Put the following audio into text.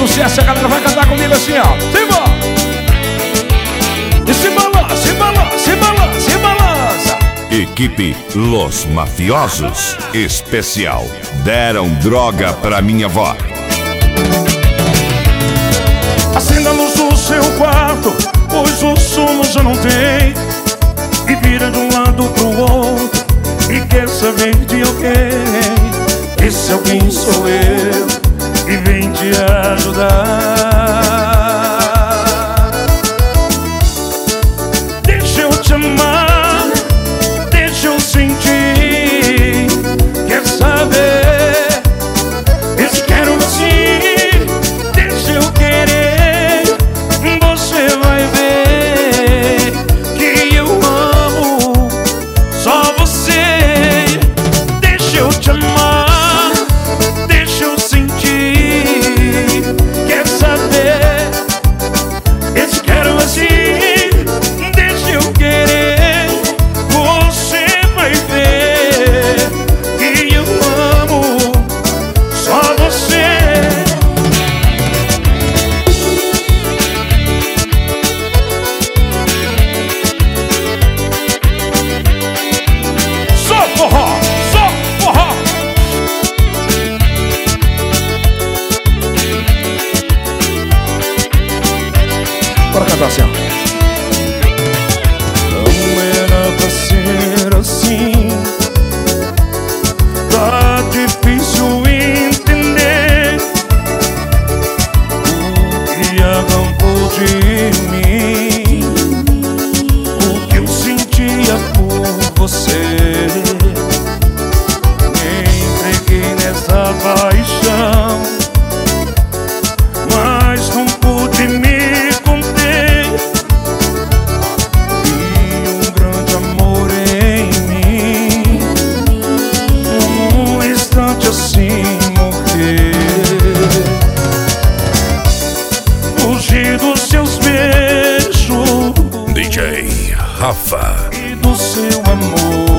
sucesso, a galera vai cantar comigo assim, ó. Simbora! E se balança, se balança, se balança, se balança. Equipe Los Mafiosos Especial. Deram droga pra minha avó. Acenda a luz do seu quarto, pois o sono já não tem. E vira de um lado pro outro e quer saber de alguém. Esse alguém sou eu e vem te ajudar. Deixa eu te amar, deixa eu sentir. Quer saber? Esse quero assim, deixa eu querer. Você vai ver que eu amo só você. Deixa eu te amar, deixa eu sentir. Quer saber? Esse quero assim, deixa eu querer. Você vai ver que eu amo só você. Só forró, só forró. Bora cantar assim, ó. Não era pra ser assim. Tá difícil entender o que arrancou de mim, o que eu sentia por você. Me entreguei nessa paixão, mas não pude me conter. Vi um grande amor em mim, um instante assim morrer. Fugi dos seus beijos DJ Rafa. e do seu amor.